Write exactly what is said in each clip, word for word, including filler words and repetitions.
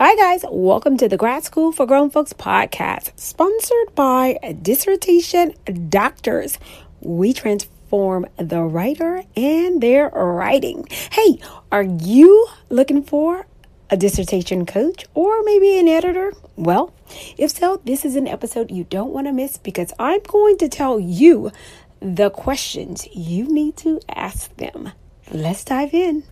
Hi guys, welcome to the Grad School for Grown Folks podcast, sponsored by Dissertation Doctors. We transform the writer and their writing. Hey, are you looking for a dissertation coach or maybe an editor? Well, if so, this is an episode you don't want to miss because I'm going to tell you the questions you need to ask them. Let's dive in.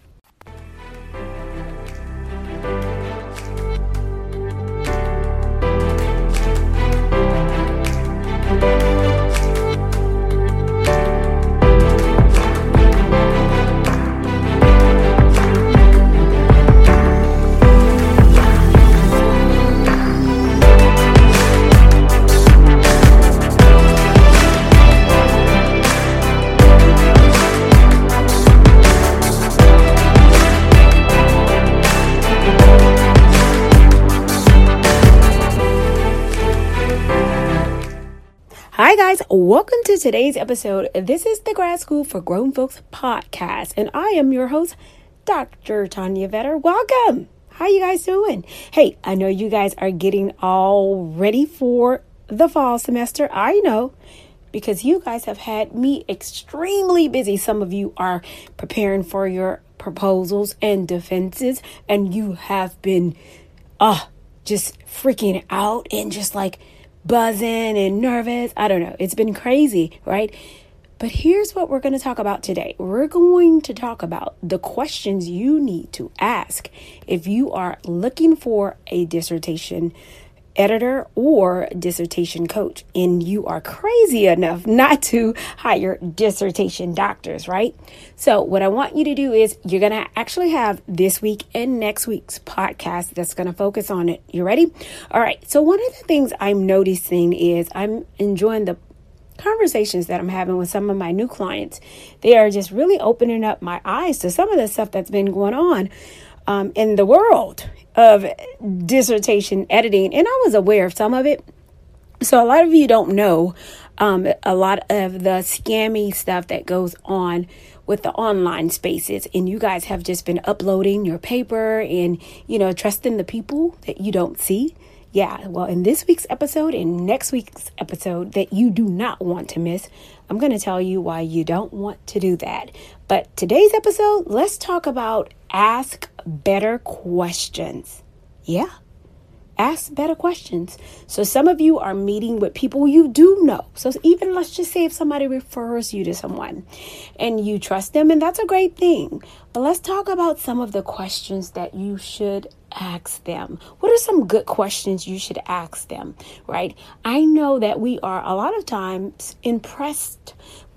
Hi guys, welcome to today's episode. This is the Grad School for Grown Folks podcast, and I am your host, Doctor Tanya Vetter. Welcome. How you guys doing? Hey, I know you guys are getting all ready for the fall semester. I know, because you guys have had me extremely busy. Some of you are preparing for your proposals and defenses, and you have been uh, just freaking out and just like buzzing and nervous. I don't know. It's been crazy, right? But here's what we're going to talk about today. We're going to talk about the questions you need to ask if you are looking for a dissertation editor or dissertation coach, and you are crazy enough not to hire dissertation doctors, right? So what I want you to do is you're going to actually have this week and next week's podcast that's going to focus on it. You ready? All right. So one of the things I'm noticing is I'm enjoying the conversations that I'm having with some of my new clients. They are just really opening up my eyes to some of the stuff that's been going on um, in the world of dissertation editing. And I was aware of some of it. So a lot of you don't know um, a lot of the scammy stuff that goes on with the online spaces. And you guys have just been uploading your paper and, you know, trusting the people that you don't see. Yeah, well, in this week's episode and next week's episode that you do not want to miss, I'm going to tell you why you don't want to do that. But today's episode, let's talk about ask better questions. Yeah, ask better questions. So some of you are meeting with people you do know. So even let's just say if somebody refers you to someone and you trust them, and that's a great thing. But let's talk about some of the questions that you should ask them. What are some good questions you should ask them, right? I know that we are a lot of times impressed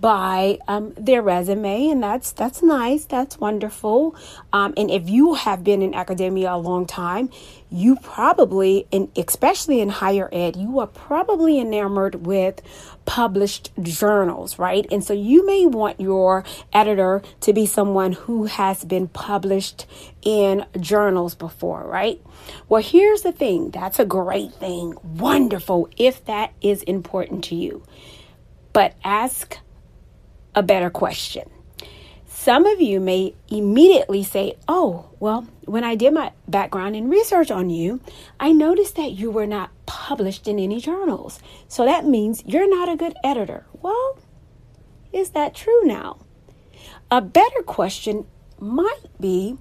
by um, their resume, and that's that's nice. That's wonderful. Um, and if you have been in academia a long time, you probably, and especially in higher ed, you are probably enamored with published journals, right? And so you may want your editor to be someone who has been published in journals before, right? Well, here's the thing. That's a great thing. Wonderful if that is important to you. But ask a better question. Some of you may immediately say, oh, well, when I did my background and research on you, I noticed that you were not published in any journals. So that means you're not a good editor. Well, is that true now? A better question might be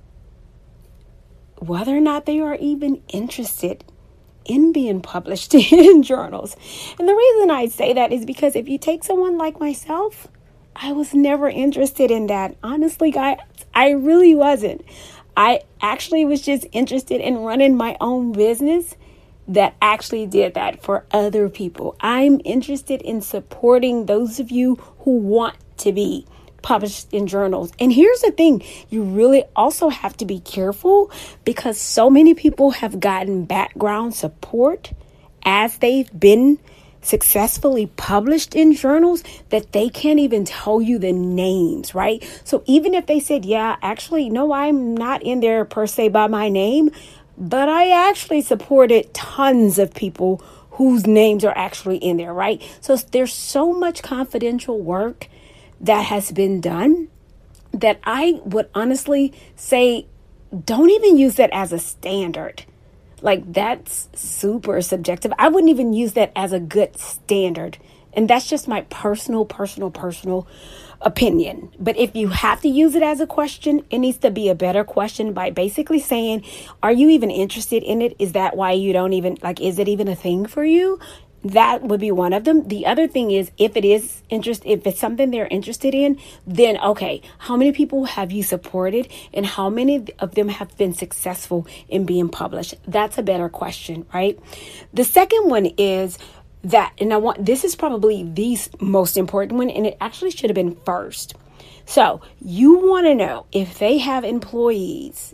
whether or not they are even interested in being published in journals. And the reason I say that is because if you take someone like myself, I was never interested in that. Honestly, guys, I really wasn't. I actually was just interested in running my own business that actually did that for other people. I'm interested in supporting those of you who want to be published in journals. And here's the thing, you really also have to be careful because so many people have gotten background support as they've been successfully published in journals that they can't even tell you the names, right? So even if they said, yeah, actually, no, I'm not in there per se by my name, but I actually supported tons of people whose names are actually in there, right? So there's so much confidential work that has been done that I would honestly say, don't even use that as a standard. Like, that's super subjective. I wouldn't even use that as a good standard. And that's just my personal, personal, personal opinion. But if you have to use it as a question, it needs to be a better question by basically saying, are you even interested in it? Is that why you don't even, like, is it even a thing for you? That would be one of them. The other thing is, if it is interest, if it's something they're interested in, then okay, how many people have you supported and how many of them have been successful in being published? That's a better question, right? The second one is that, and I want, this is probably the most important one, and it actually should have been first. So you want to know if they have employees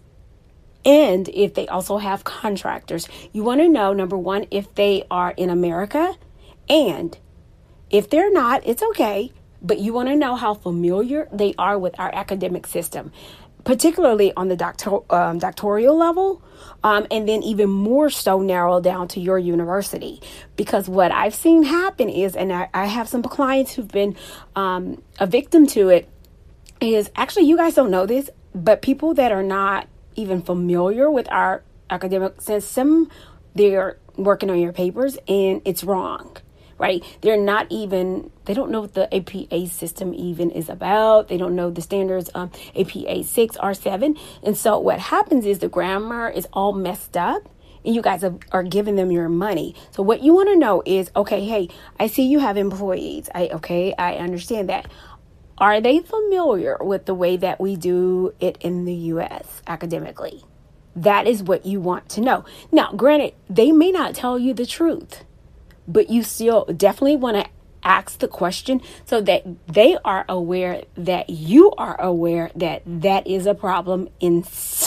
and if they also have contractors. You want to know, number one, if they are in America, and if they're not, it's okay, but you want to know how familiar they are with our academic system, particularly on the doctor, um, doctoral level, um, and then even more so narrow down to your university. Because what I've seen happen is, and I, I have some clients who've been um, a victim to it, is actually, you guys don't know this, but people that are not even familiar with our academic system, they're working on your papers and it's wrong, right? They're not even, they don't know what the A P A system even is about. They don't know the standards, um, A P A six, R seven. And so what happens is the grammar is all messed up and you guys are, are giving them your money. So what you want to know is, okay, hey, I see you have employees. I, okay, I understand that. Are they familiar with the way that we do it in the U S academically? That is what you want to know. Now, granted, they may not tell you the truth, but you still definitely want to ask the question so that they are aware that you are aware that that is a problem in,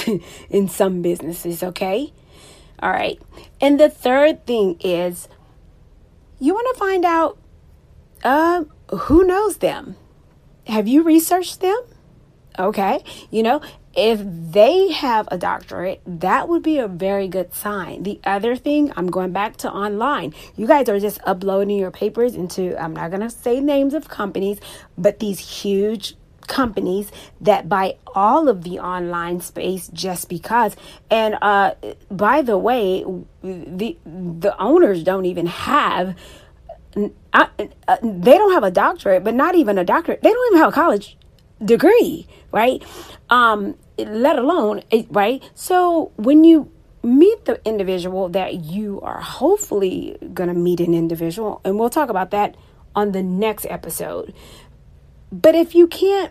in some businesses, okay? All right. And the third thing is you want to find out uh, who knows them. Have you researched them? Okay. You know, if they have a doctorate, that would be a very good sign. The other thing, I'm going back to online. You guys are just uploading your papers into, I'm not going to say names of companies, but these huge companies that buy all of the online space just because. And uh, by the way, the the owners don't even have I, uh, they don't have a doctorate, but not even a doctorate. They don't even have a college degree, right? Um, let alone, right? So when you meet the individual that you are hopefully going to meet an individual, and we'll talk about that on the next episode. But if you can't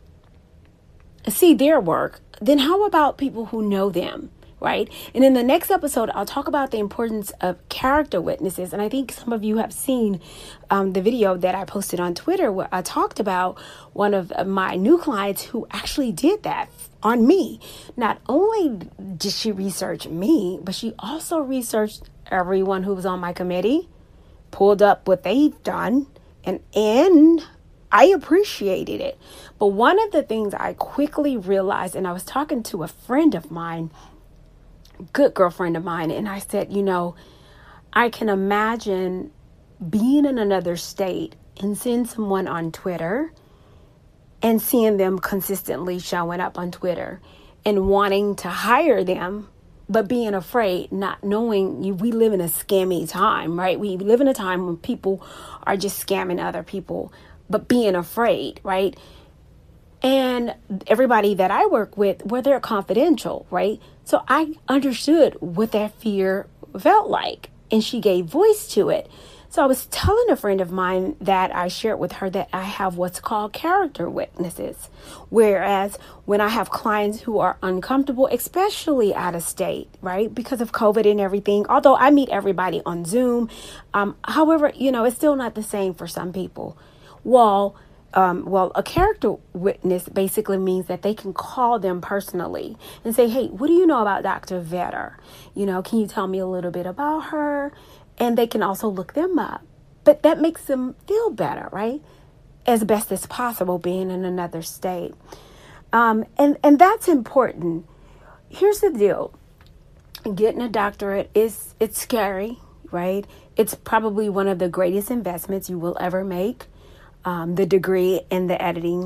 see their work, then how about people who know them? Right. And in the next episode, I'll talk about the importance of character witnesses. And I think some of you have seen um, the video that I posted on Twitter where I talked about one of my new clients who actually did that on me. Not only did she research me, but she also researched everyone who was on my committee, pulled up what they've done, and and I appreciated it. But one of the things I quickly realized, and I was talking to a friend of mine, good girlfriend of mine, and I said, you know, I can imagine being in another state and seeing someone on Twitter and seeing them consistently showing up on Twitter and wanting to hire them, but being afraid, not knowing you. We live in a scammy time, right? We live in a time when people are just scamming other people, but being afraid, right? And everybody that I work with, where they're confidential, right? So I understood what that fear felt like, and she gave voice to it. So I was telling a friend of mine that I shared with her that I have what's called character witnesses. Whereas when I have clients who are uncomfortable, especially out of state, right, because of COVID and everything, although I meet everybody on Zoom, um, however, you know, it's still not the same for some people. Well, Um, well, a character witness basically means that they can call them personally and say, hey, what do you know about Doctor Vetter? You know, can you tell me a little bit about her? And they can also look them up. But that makes them feel better, right? As best as possible being in another state. Um, and, and that's important. Here's the deal. Getting a doctorate is, it's scary, right? It's probably one of the greatest investments you will ever make. Um, the degree and the editing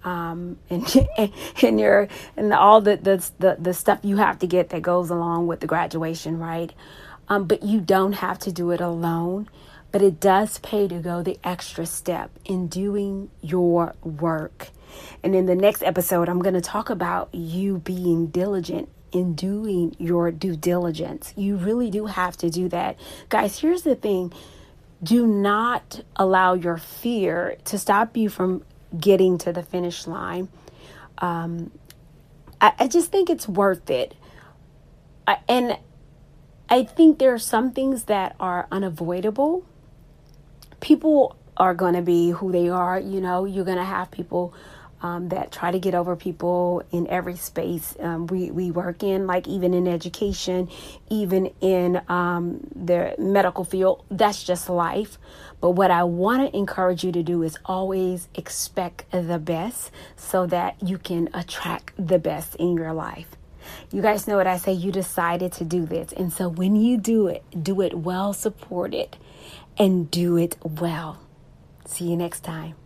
um, and and your and all the, the the the stuff you have to get that goes along with the graduation, right? Um, but you don't have to do it alone. But it does pay to go the extra step in doing your work. And in the next episode, I'm going to talk about you being diligent in doing your due diligence. You really do have to do that. Guys, here's the thing. Do not allow your fear to stop you from getting to the finish line. Um, I, I just think it's worth it. I, and I think there are some things that are unavoidable. People are going to be who they are. You know, you're going to have people um, that try to get over people in every space um, we, we work in, like even in education, even in um, the medical field. That's just life. But what I want to encourage you to do is always expect the best so that you can attract the best in your life. You guys know what I say, you decided to do this. And so when you do it, do it well supported and do it well. See you next time.